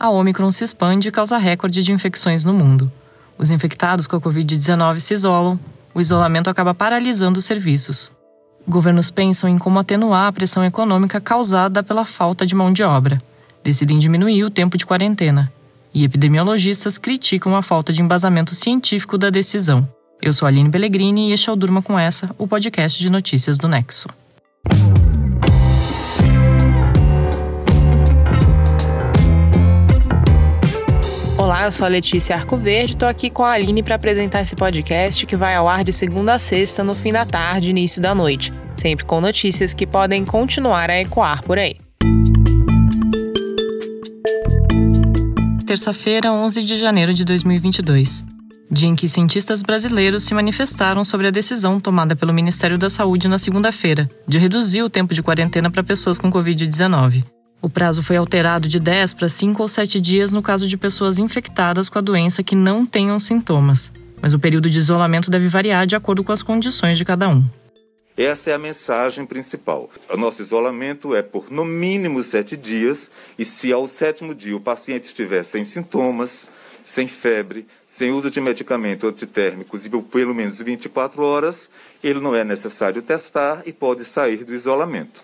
A Ômicron se expande e causa recorde de infecções no mundo. Os infectados com a Covid-19 se isolam, o isolamento acaba paralisando os serviços. Governos pensam em como atenuar a pressão econômica causada pela falta de mão de obra. Decidem diminuir o tempo de quarentena. E epidemiologistas criticam a falta de embasamento científico da decisão. Eu sou a Aline Pellegrini e este é o Durma Com Essa, o podcast de notícias do Nexo. Olá, eu sou a Letícia Arcoverde e estou aqui com a Aline para apresentar esse podcast que vai ao ar de segunda a sexta, no fim da tarde e início da noite, sempre com notícias que podem continuar a ecoar por aí. Terça-feira, 11 de janeiro de 2022, dia em que cientistas brasileiros se manifestaram sobre a decisão tomada pelo Ministério da Saúde na segunda-feira, de reduzir o tempo de quarentena para pessoas com Covid-19. O prazo foi alterado de 10 para 5 ou 7 dias no caso de pessoas infectadas com a doença que não tenham sintomas, mas o período de isolamento deve variar de acordo com as condições de cada um. Essa é a mensagem principal. O nosso isolamento é por no mínimo 7 dias e se ao 7º dia o paciente estiver sem sintomas, sem febre, sem uso de medicamento antitérmicos e por pelo menos 24 horas, ele não é necessário testar e pode sair do isolamento.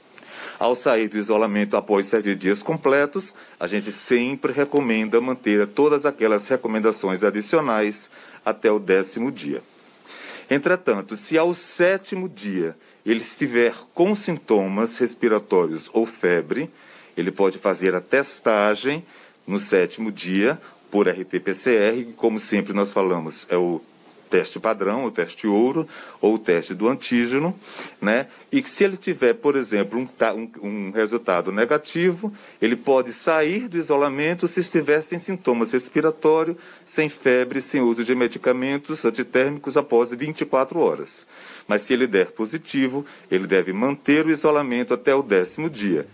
Ao sair do isolamento após 7 dias completos, a gente sempre recomenda manter todas aquelas recomendações adicionais até o 10º dia. Entretanto, se ao 7º dia ele estiver com sintomas respiratórios ou febre, ele pode fazer a testagem no 7º dia por RT-PCR, que, como sempre nós falamos, é o teste padrão, o teste ouro ou o teste do antígeno, né? E que se ele tiver, por exemplo, um resultado negativo, ele pode sair do isolamento se estiver sem sintomas respiratórios, sem febre, sem uso de medicamentos antitérmicos após 24 horas. Mas se ele der positivo, ele deve manter o isolamento até o 10º dia.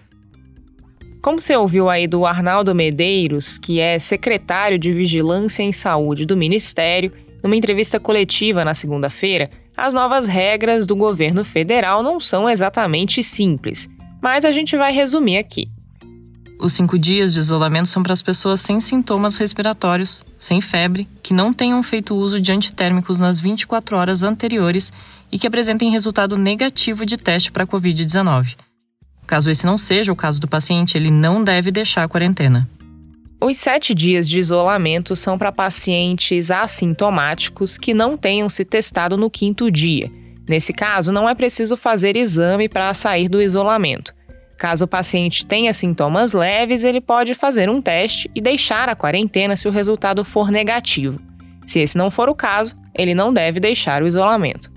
Como você ouviu aí do Arnaldo Medeiros, que é secretário de Vigilância em Saúde do Ministério, numa entrevista coletiva na segunda-feira, as novas regras do governo federal não são exatamente simples, mas a gente vai resumir aqui. Os 5 dias de isolamento são para as pessoas sem sintomas respiratórios, sem febre, que não tenham feito uso de antitérmicos nas 24 horas anteriores e que apresentem resultado negativo de teste para a Covid-19. Caso esse não seja o caso do paciente, ele não deve deixar a quarentena. Os 7 dias de isolamento são para pacientes assintomáticos que não tenham se testado no 5º dia. Nesse caso, não é preciso fazer exame para sair do isolamento. Caso o paciente tenha sintomas leves, ele pode fazer um teste e deixar a quarentena se o resultado for negativo. Se esse não for o caso, ele não deve deixar o isolamento.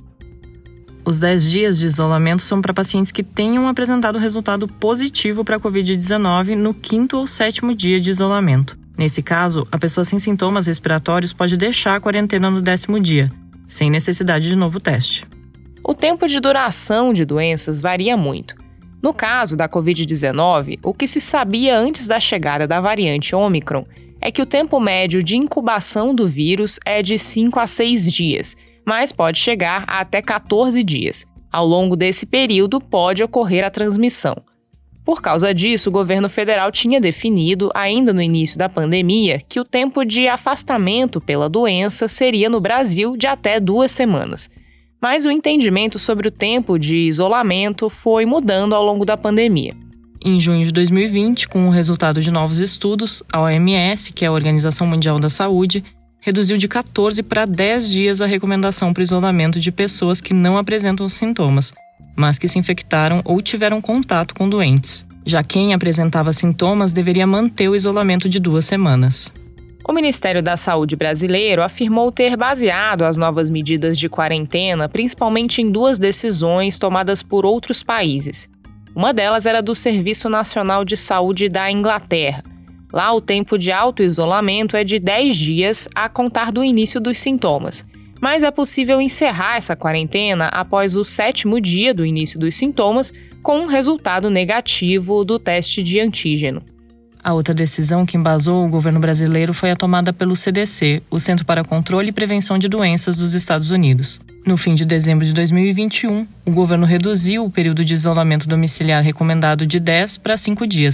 Os 10 dias de isolamento são para pacientes que tenham apresentado resultado positivo para a Covid-19 no 5º ou 7º dia de isolamento. Nesse caso, a pessoa sem sintomas respiratórios pode deixar a quarentena no 10º dia, sem necessidade de novo teste. O tempo de duração de doenças varia muito. No caso da Covid-19, o que se sabia antes da chegada da variante Ômicron é que o tempo médio de incubação do vírus é de 5 a 6 dias, mas pode chegar a até 14 dias. Ao longo desse período, pode ocorrer a transmissão. Por causa disso, o governo federal tinha definido, ainda no início da pandemia, que o tempo de afastamento pela doença seria no Brasil de até 2 semanas. Mas o entendimento sobre o tempo de isolamento foi mudando ao longo da pandemia. Em junho de 2020, com o resultado de novos estudos, a OMS, que é a Organização Mundial da Saúde, reduziu de 14 para 10 dias a recomendação para o isolamento de pessoas que não apresentam sintomas, mas que se infectaram ou tiveram contato com doentes. Já quem apresentava sintomas deveria manter o isolamento de 2 semanas. O Ministério da Saúde brasileiro afirmou ter baseado as novas medidas de quarentena principalmente em 2 decisões tomadas por outros países. Uma delas era do Serviço Nacional de Saúde da Inglaterra. Lá, o tempo de auto-isolamento é de 10 dias a contar do início dos sintomas. Mas é possível encerrar essa quarentena após o 7º dia do início dos sintomas, com um resultado negativo do teste de antígeno. A outra decisão que embasou o governo brasileiro foi a tomada pelo CDC, o Centro para Controle e Prevenção de Doenças dos Estados Unidos. No fim de dezembro de 2021, o governo reduziu o período de isolamento domiciliar recomendado de 10 para 5 dias,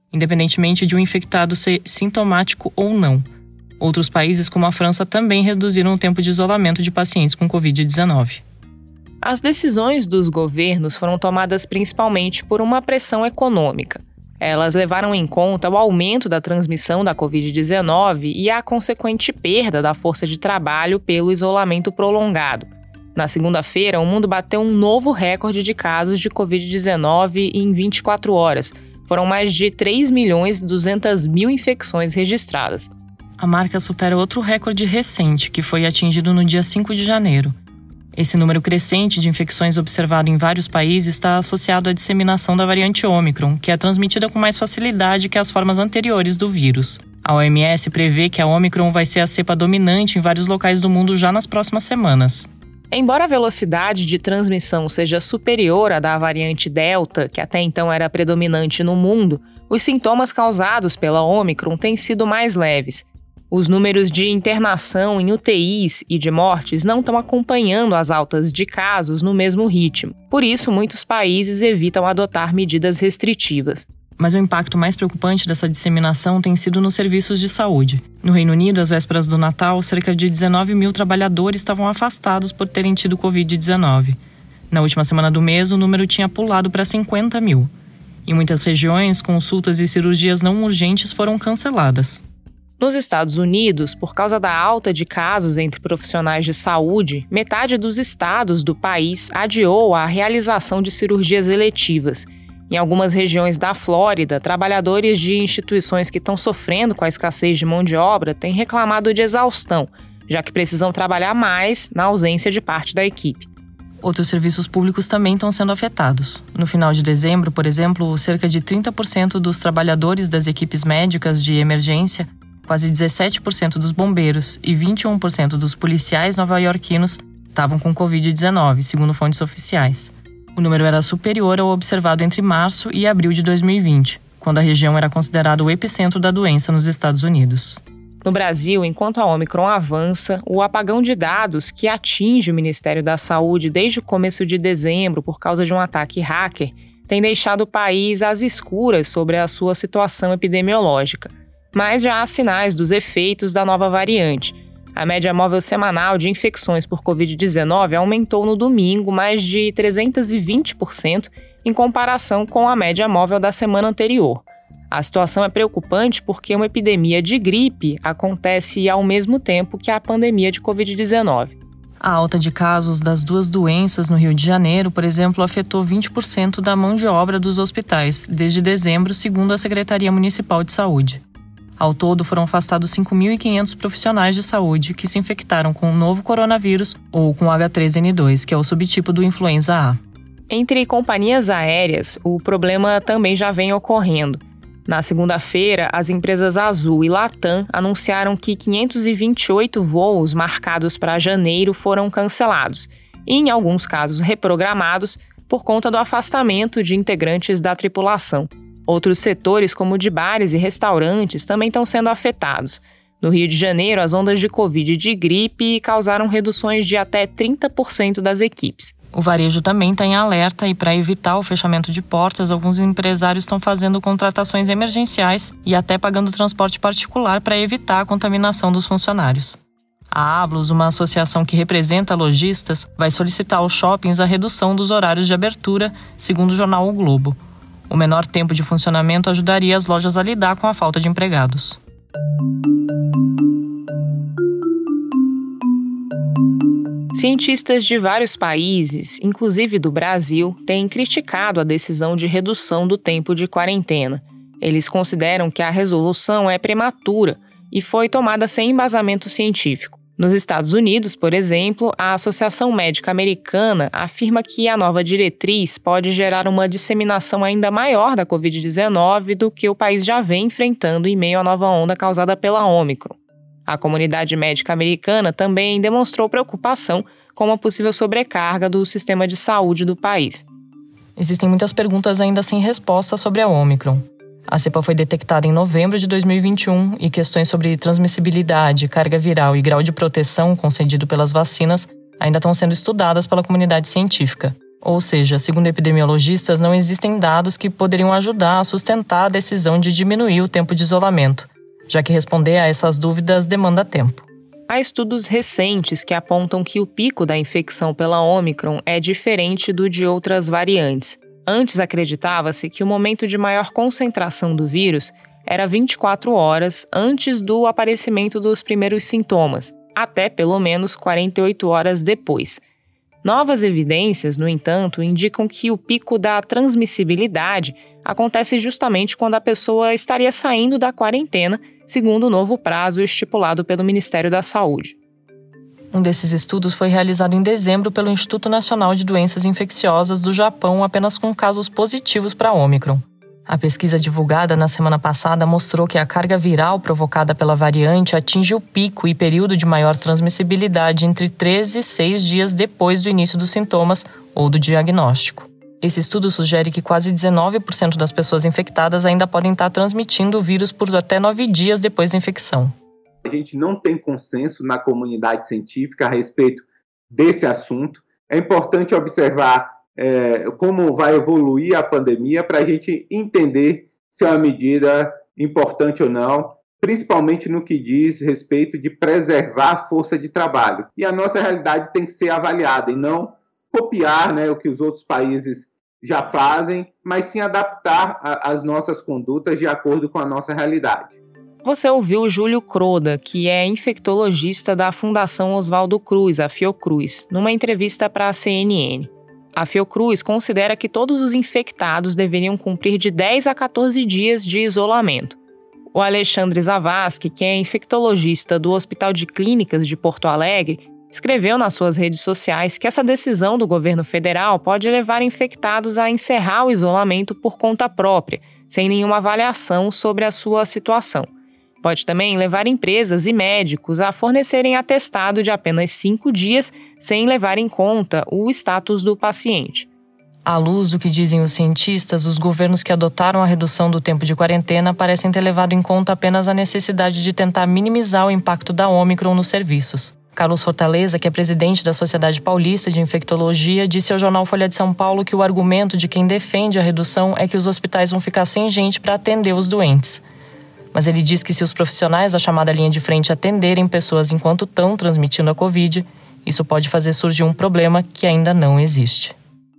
independentemente de um infectado ser sintomático ou não. Outros países, como a França, também reduziram o tempo de isolamento de pacientes com Covid-19. As decisões dos governos foram tomadas principalmente por uma pressão econômica. Elas levaram em conta o aumento da transmissão da Covid-19 e a consequente perda da força de trabalho pelo isolamento prolongado. Na segunda-feira, o mundo bateu um novo recorde de casos de Covid-19 em 24 horas. Foram mais de 3.200.000 infecções registradas. A marca supera outro recorde recente, que foi atingido no dia 5 de janeiro. Esse número crescente de infecções observado em vários países está associado à disseminação da variante Ômicron, que é transmitida com mais facilidade que as formas anteriores do vírus. A OMS prevê que a Ômicron vai ser a cepa dominante em vários locais do mundo já nas próximas semanas. Embora a velocidade de transmissão seja superior à da variante Delta, que até então era predominante no mundo, os sintomas causados pela Ômicron têm sido mais leves. Os números de internação em UTIs e de mortes não estão acompanhando as altas de casos no mesmo ritmo. Por isso, muitos países evitam adotar medidas restritivas. Mas o impacto mais preocupante dessa disseminação tem sido nos serviços de saúde. No Reino Unido, às vésperas do Natal, cerca de 19.000 trabalhadores estavam afastados por terem tido Covid-19. Na última semana do mês, o número tinha pulado para 50.000. Em muitas regiões, consultas e cirurgias não urgentes foram canceladas. Nos Estados Unidos, por causa da alta de casos entre profissionais de saúde, metade dos estados do país adiou a realização de cirurgias eletivas. Em algumas regiões da Flórida, trabalhadores de instituições que estão sofrendo com a escassez de mão de obra têm reclamado de exaustão, já que precisam trabalhar mais na ausência de parte da equipe. Outros serviços públicos também estão sendo afetados. No final de dezembro, por exemplo, cerca de 30% dos trabalhadores das equipes médicas de emergência, quase 17% dos bombeiros e 21% dos policiais nova-iorquinos estavam com Covid-19, segundo fontes oficiais. O número era superior ao observado entre março e abril de 2020, quando a região era considerada o epicentro da doença nos Estados Unidos. No Brasil, enquanto a Ômicron avança, o apagão de dados que atinge o Ministério da Saúde desde o começo de dezembro por causa de um ataque hacker tem deixado o país às escuras sobre a sua situação epidemiológica. Mas já há sinais dos efeitos da nova variante. A média móvel semanal de infecções por Covid-19 aumentou no domingo mais de 320% em comparação com a média móvel da semana anterior. A situação é preocupante porque uma epidemia de gripe acontece ao mesmo tempo que a pandemia de Covid-19. A alta de casos das duas doenças no Rio de Janeiro, por exemplo, afetou 20% da mão de obra dos hospitais desde dezembro, segundo a Secretaria Municipal de Saúde. Ao todo, foram afastados 5.500 profissionais de saúde que se infectaram com o novo coronavírus ou com H3N2, que é o subtipo do influenza A. Entre companhias aéreas, o problema também já vem ocorrendo. Na segunda-feira, as empresas Azul e Latam anunciaram que 528 voos marcados para janeiro foram cancelados e, em alguns casos, reprogramados por conta do afastamento de integrantes da tripulação. Outros setores, como o de bares e restaurantes, também estão sendo afetados. No Rio de Janeiro, as ondas de Covid e de gripe causaram reduções de até 30% das equipes. O varejo também está em alerta e, para evitar o fechamento de portas, alguns empresários estão fazendo contratações emergenciais e até pagando transporte particular para evitar a contaminação dos funcionários. A Ablus, uma associação que representa lojistas, vai solicitar aos shoppings a redução dos horários de abertura, segundo o jornal O Globo. O menor tempo de funcionamento ajudaria as lojas a lidar com a falta de empregados. Cientistas de vários países, inclusive do Brasil, têm criticado a decisão de redução do tempo de quarentena. Eles consideram que a resolução é prematura e foi tomada sem embasamento científico. Nos Estados Unidos, por exemplo, a Associação Médica Americana afirma que a nova diretriz pode gerar uma disseminação ainda maior da Covid-19 do que o país já vem enfrentando em meio à nova onda causada pela Ômicron. A comunidade médica americana também demonstrou preocupação com uma possível sobrecarga do sistema de saúde do país. Existem muitas perguntas ainda sem resposta sobre a Ômicron. A cepa foi detectada em novembro de 2021 e questões sobre transmissibilidade, carga viral e grau de proteção concedido pelas vacinas ainda estão sendo estudadas pela comunidade científica. Ou seja, segundo epidemiologistas, não existem dados que poderiam ajudar a sustentar a decisão de diminuir o tempo de isolamento, já que responder a essas dúvidas demanda tempo. Há estudos recentes que apontam que o pico da infecção pela Ômicron é diferente do de outras variantes. Antes acreditava-se que o momento de maior concentração do vírus era 24 horas antes do aparecimento dos primeiros sintomas, até pelo menos 48 horas depois. Novas evidências, no entanto, indicam que o pico da transmissibilidade acontece justamente quando a pessoa estaria saindo da quarentena, segundo o novo prazo estipulado pelo Ministério da Saúde. Um desses estudos foi realizado em dezembro pelo Instituto Nacional de Doenças Infecciosas do Japão, apenas com casos positivos para a Ômicron. A pesquisa divulgada na semana passada mostrou que a carga viral provocada pela variante atinge o pico e período de maior transmissibilidade entre 3 e 6 dias depois do início dos sintomas ou do diagnóstico. Esse estudo sugere que quase 19% das pessoas infectadas ainda podem estar transmitindo o vírus por até 9 dias depois da infecção. A gente não tem consenso na comunidade científica a respeito desse assunto. É importante observar como vai evoluir a pandemia para a gente entender se é uma medida importante ou não, principalmente no que diz respeito de preservar a força de trabalho. E a nossa realidade tem que ser avaliada e não copiar, o que os outros países já fazem, mas sim adaptar as nossas condutas de acordo com a nossa realidade. Você ouviu o Júlio Croda, que é infectologista da Fundação Oswaldo Cruz, a Fiocruz, numa entrevista para a CNN. A Fiocruz considera que todos os infectados deveriam cumprir de 10 a 14 dias de isolamento. O Alexandre Zavascki, que é infectologista do Hospital de Clínicas de Porto Alegre, escreveu nas suas redes sociais que essa decisão do governo federal pode levar infectados a encerrar o isolamento por conta própria, sem nenhuma avaliação sobre a sua situação. Pode também levar empresas e médicos a fornecerem atestado de apenas 5 dias, sem levar em conta o status do paciente. À luz do que dizem os cientistas, os governos que adotaram a redução do tempo de quarentena parecem ter levado em conta apenas a necessidade de tentar minimizar o impacto da Ômicron nos serviços. Carlos Fortaleza, que é presidente da Sociedade Paulista de Infectologia, disse ao jornal Folha de São Paulo que o argumento de quem defende a redução é que os hospitais vão ficar sem gente para atender os doentes. Mas ele diz que se os profissionais da chamada linha de frente atenderem pessoas enquanto estão transmitindo a Covid, isso pode fazer surgir um problema que ainda não existe.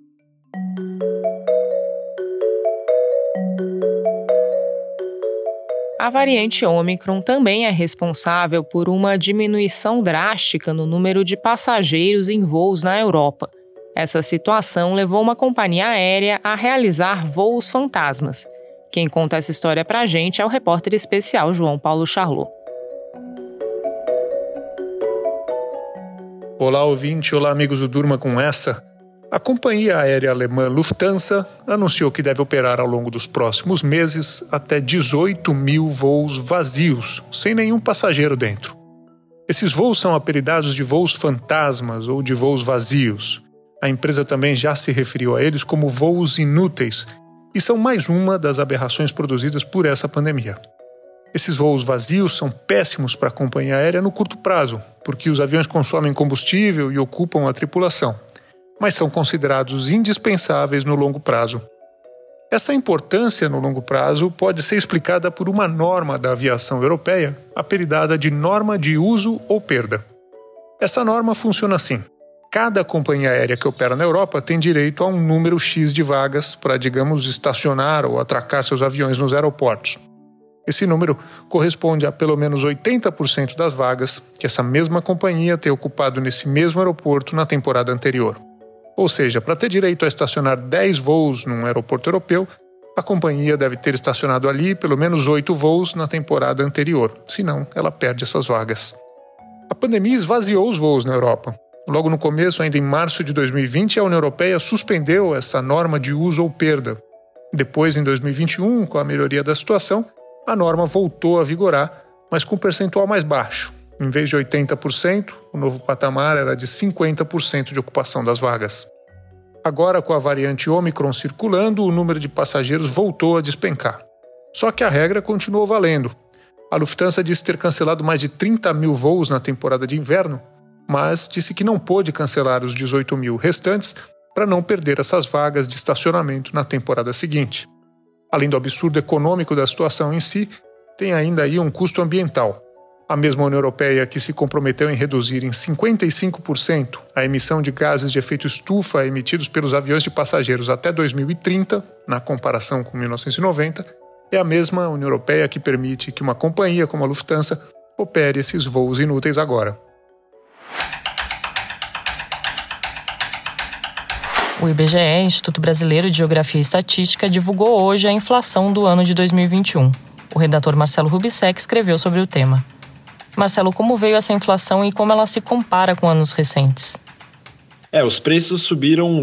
A variante Ômicron também é responsável por uma diminuição drástica no número de passageiros em voos na Europa. Essa situação levou uma companhia aérea a realizar voos fantasmas. Quem conta essa história pra gente é o repórter especial João Paulo Charlot. Olá, ouvinte. Olá, amigos do Durma com Essa. A companhia aérea alemã Lufthansa anunciou que deve operar ao longo dos próximos meses até 18 mil voos vazios, sem nenhum passageiro dentro. Esses voos são apelidados de voos fantasmas ou de voos vazios. A empresa também já se referiu a eles como voos inúteis, e são mais uma das aberrações produzidas por essa pandemia. Esses voos vazios são péssimos para a companhia aérea no curto prazo, porque os aviões consomem combustível e ocupam a tripulação, mas são considerados indispensáveis no longo prazo. Essa importância no longo prazo pode ser explicada por uma norma da aviação europeia, apelidada de norma de uso ou perda. Essa norma funciona assim. Cada companhia aérea que opera na Europa tem direito a um número X de vagas para, digamos, estacionar ou atracar seus aviões nos aeroportos. Esse número corresponde a pelo menos 80% das vagas que essa mesma companhia tem ocupado nesse mesmo aeroporto na temporada anterior. Ou seja, para ter direito a estacionar 10 voos num aeroporto europeu, a companhia deve ter estacionado ali pelo menos 8 voos na temporada anterior, senão ela perde essas vagas. A pandemia esvaziou os voos na Europa. Logo no começo, ainda em março de 2020, a União Europeia suspendeu essa norma de uso ou perda. Depois, em 2021, com a melhoria da situação, a norma voltou a vigorar, mas com um percentual mais baixo. Em vez de 80%, o novo patamar era de 50% de ocupação das vagas. Agora, com a variante Ômicron circulando, o número de passageiros voltou a despencar. Só que a regra continuou valendo. A Lufthansa disse ter cancelado mais de 30 mil voos na temporada de inverno, mas disse que não pôde cancelar os 18 mil restantes para não perder essas vagas de estacionamento na temporada seguinte. Além do absurdo econômico da situação em si, tem ainda aí um custo ambiental. A mesma União Europeia que se comprometeu em reduzir em 55% a emissão de gases de efeito estufa emitidos pelos aviões de passageiros até 2030, na comparação com 1990, é a mesma União Europeia que permite que uma companhia como a Lufthansa opere esses voos inúteis agora. O IBGE, Instituto Brasileiro de Geografia e Estatística, divulgou hoje a inflação do ano de 2021. O redator Marcelo Rubissek escreveu sobre o tema. Marcelo, como veio essa inflação e como ela se compara com anos recentes? Os preços subiram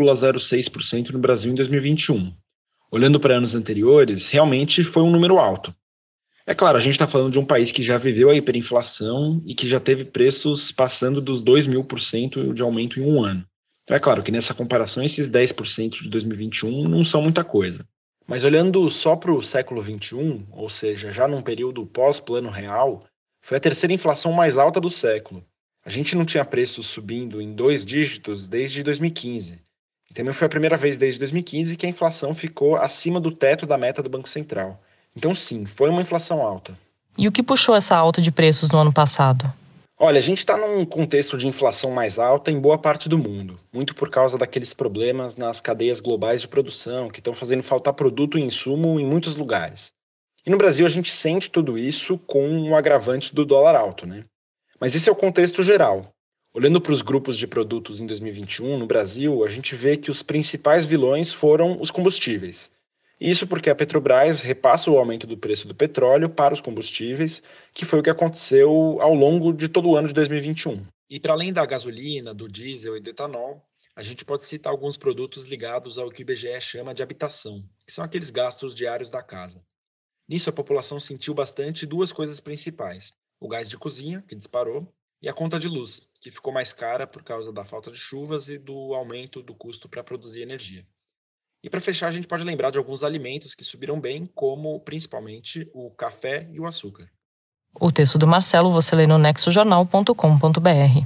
10,06% no Brasil em 2021. Olhando para anos anteriores, realmente foi um número alto. É claro, a gente está falando de um país que já viveu a hiperinflação e que já teve preços passando dos 2.000% de aumento em um ano. Então é claro que nessa comparação esses 10% de 2021 não são muita coisa. Mas olhando só para o século XXI, ou seja, já num período pós-Plano Real, foi a terceira inflação mais alta do século. A gente não tinha preços subindo em 2 dígitos desde 2015. E também foi a primeira vez desde 2015 que a inflação ficou acima do teto da meta do Banco Central. Então sim, foi uma inflação alta. E o que puxou essa alta de preços no ano passado? Olha, a gente está num contexto de inflação mais alta em boa parte do mundo, muito por causa daqueles problemas nas cadeias globais de produção que estão fazendo faltar produto e insumo em muitos lugares. E no Brasil a gente sente tudo isso com um agravante do dólar alto, né? Mas esse é o contexto geral. Olhando para os grupos de produtos em 2021, no Brasil, a gente vê que os principais vilões foram os combustíveis. Isso porque a Petrobras repassa o aumento do preço do petróleo para os combustíveis, que foi o que aconteceu ao longo de todo o ano de 2021. E para além da gasolina, do diesel e do etanol, a gente pode citar alguns produtos ligados ao que o IBGE chama de habitação, que são aqueles gastos diários da casa. Nisso, a população sentiu bastante 2 coisas principais: o gás de cozinha, que disparou, e a conta de luz, que ficou mais cara por causa da falta de chuvas e do aumento do custo para produzir energia. E para fechar, a gente pode lembrar de alguns alimentos que subiram bem, como principalmente o café e o açúcar. O texto do Marcelo você lê no nexojornal.com.br.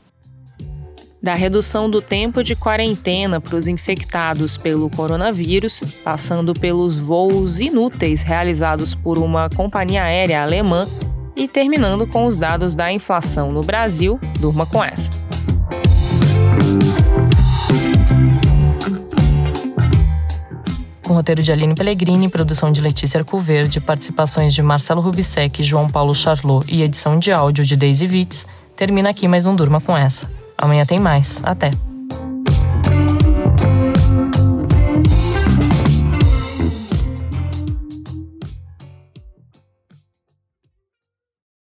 Da redução do tempo de quarentena para os infectados pelo coronavírus, passando pelos voos inúteis realizados por uma companhia aérea alemã e terminando com os dados da inflação no Brasil, durma com essa. Com roteiro de Aline Pellegrini, produção de Letícia Arcoverde, participações de Marcelo Rubissek, João Paulo Charlot e edição de áudio de Daisy Vitz, termina aqui mais um Durma com essa. Amanhã tem mais. Até!